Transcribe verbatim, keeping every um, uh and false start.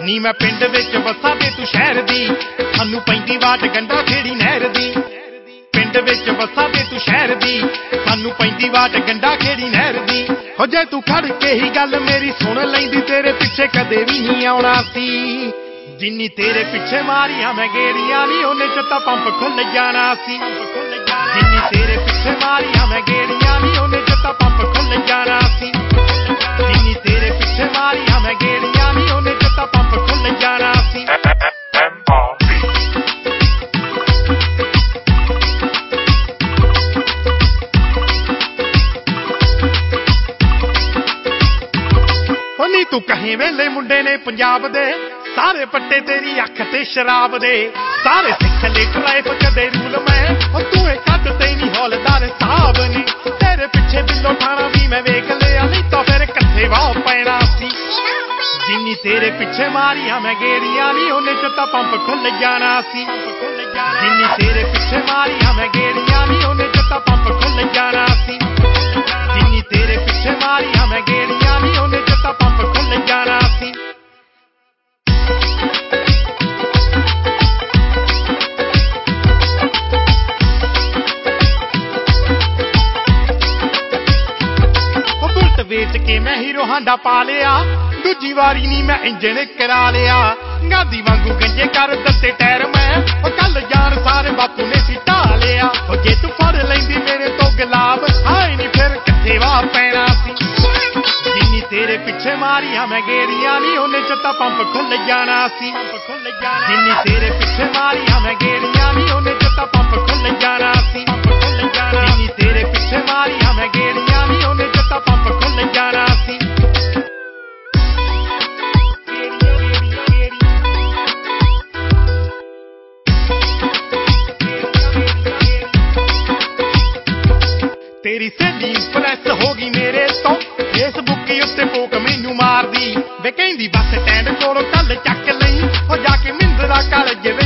ਨੀ ਮੈਂ ਪਿੰਡ ਵਿੱਚ ਵਸਾਂ ਤੇ ਤੂੰ ਸ਼ਹਿਰ ਦੀ, ਸਾਨੂੰ ਪੈਂਦੀ ਵਾਟ ਗੰਡਾ ਖੇੜੀ ਨਹਿਰ ਦੀ। ਪਿੰਡ ਵਿੱਚ ਵਸਾਂ ਤੇ ਤੂੰ ਸ਼ਹਿਰ ਦੀ, ਸਾਨੂੰ ਪੈਂਦੀ ਵਾਟ ਗੰਡਾ ਖੇੜੀ ਨਹਿਰ ਦੀ। ਹੋ ਜੇ ਤੂੰ ਖੜ ਕੇ ਹੀ ਗੱਲ ਮੇਰੀ ਸੁਣ ਲੈਂਦੀ, ਤੇਰੇ ਪਿੱਛੇ ਕਦੇ ਵੀ ਨਹੀਂ ਆਉਣਾ ਸੀ। ਜਿੰਨੀ ਤੇਰੇ ਪਿੱਛੇ ਮਾਰੀਆਂ ਮੈਂ ਗੇੜੀਆਂ ਨੀ, ਉਹਨੇ ਚ ਤਾਂ ਪੰਪ ਖੁੱਲ ਜਾਣਾ ਸੀ। ਜਿੰਨੀ ਤੇਰੇ ਪਿੱਛੇ ਮਾਰੀਆਂ ਮੈਂ ਗੇੜੀਆਂ ਨੀ, ਉਹਨੇ ਚ ਤਾਂ ਪੰਪ ਖੁੱਲ ਜਾਣਾ ਸੀ। ਜਿੰਨੀ ਤੇਰੇ ਪਿੱਛੇ ਮਾਰੀਆਂ ਮੈਂ ਗੇੜੀਆਂ ਨੀ, ਉਹਨੇ ਚ ਤਾਂ ਪੰਪ ਖੁੱਲ ਜਾਣਾ ਸੀ। ਨੀ ਤੂੰ ਕਹੇ ਵੇਲੇ ਮੁੰਡੇ ਨੇ ਪੰਜਾਬ ਦੇ, ਸਾਰੇ ਪੱਟੇ ਤੇਰੀ ਅੱਖ ਤੇ ਸ਼ਰਾਬ ਦੇ। ਸਾਰੇ ਸਿੱਖ ਲੈ ਟ੍ਰੈਫਿਕ ਦੇ ਰੂਲ ਮੈਂ, ਉਹ ਤੂੰ ਇਹ ਕੱਢ ਤੇ ਨਹੀਂ ਹੌਲਦਾਰ ਸਾਹਿਬ ਨੇ। ਤੇਰੇ ਪਿੱਛੇ ਬਿੱਲੋ ਖਾਣਾ ਵੀ ਮੈਂ ਵੇਖ ਲਿਆ, ਨਹੀਂ ਤਾਂ ਫਿਰ ਕਿੱਥੇ ਵਾਹ ਪੈਣਾ ਸੀ। ਜਿੰਨੀ ਤੇਰੇ ਪਿੱਛੇ ਮਾਰੀਆਂ ਮੈਂ ਗੇੜੀਆਂ ਨੀ, ਉਹਨੇ ਚ ਤਾਂ ਪੰਪ ਖੁੱਲ ਜਾਣਾ ਸੀ। ਜਿੰਨੀ ਤੇਰੇ ਪਿੱਛੇ ਮਾਰੀਆਂ ਮੈਂ ਗੇੜੀਆਂ ਨੀ, ਉਹਨੇ ਚ ਤਾਂ ਪੰਪ ਖੁੱਲ ਜਾਣਾ ਸੀ। ਜਿੰਨੀ ਤੇਰੇ ਪਿੱਛੇ ਮਾਰੀਆਂ ਮੈਂ ਗੇੜੀਆਂ ਨੀ, ਉਹਨੇ ਚ ਤਾਂ ਪੰਪ ਖੁੱਲ ਜਾਣਾ ਸੀ। ਉਹ ਬੁਲਟ ਵੇਚ ਕੇ ਮੈਂ ਹੀਰੋ ਹਾਂਡਾ ਪਾ ਲਿਆ, ਦੂਜੀ ਵਾਰੀ ਨੀ ਮੈਂ ਇੰਜਣ ਕਰਾ ਲਿਆ। ਗਾਂਧੀ ਵਾਂਗੂ ਗੰਜੇ ਕਰ ਦਿੱਤੇ ਟਾਇਰ ਮੈਂ, ਉਹ ਕੱਲ ਜਾਣ ਸਾਰੇ ਬਾਪੂ ਨੇ ਸੀ ਢਾਹ ਲਿਆ। ਉਹ ਜੇ ਤੂੰ ਫੜ ਲੈਂਦੀ ਮੇਰੇ ਤੋਂ ਗੁਲਾਬ, ਹਾਏ ਨੀ ਫਿਰ ਕਿੱਥੇ ਵਾਹ ਪੈਣਾ ਸੀ। ਜਿੰਨੀ ਤੇਰੇ ਪਿੱਛੇ ਮਾਰੀਆਂ ਮੈਂ ਗੇੜੀਆਂ ਨੀ, ਉਹਨੇ ਚ ਤਾਂ ਪੰਪ ਖੁੱਲ ਜਾਣਾ ਸੀ। ਜਿੰਨੀ ਤੇਰੇ ਪਿੱਛੇ ਮਾਰੀਆਂ ਮੈਂ ਗੇੜੀਆਂ ਨੀ, ਉਹਨੇ ਚ ਤਾਂ ਪੰਪ ਖੁੱਲ ਜਾਣਾ ਸੀ। ਜਿੰਨੀ ਤੇਰੇ ਪਿੱਛੇ ਮਾਰੀਆਂ ਮੈਂ ਗੇੜੀਆਂ ਨੀ, ਉਹਨੇ ਚ ਤਾਂ ਪੰਪ ਖੁੱਲ ਜਾਣਾ ਸੀ। ਤੇਰੀ ਸਹੇਲੀ ਇੰਪ੍ਰੈਸ ਹੋ ਗਈ ਮੇਰੇ ਤੋਂ, ਫੇਸਬੁੱਕ ਉੱਤੇ ਪੋਕ ਮੈਨੂੰ ਮਾਰਦੀ ਵੇ, ਕਹਿੰਦੀ ਬੱਸ ਸਟੈਂਡ ਕੋਲੋਂ ਕੱਲ ਚੱਕ ਲਈ, ਹੋ ਜਾ ਕੇ ਮਿੰਦਰਾ ਕਾਲਜ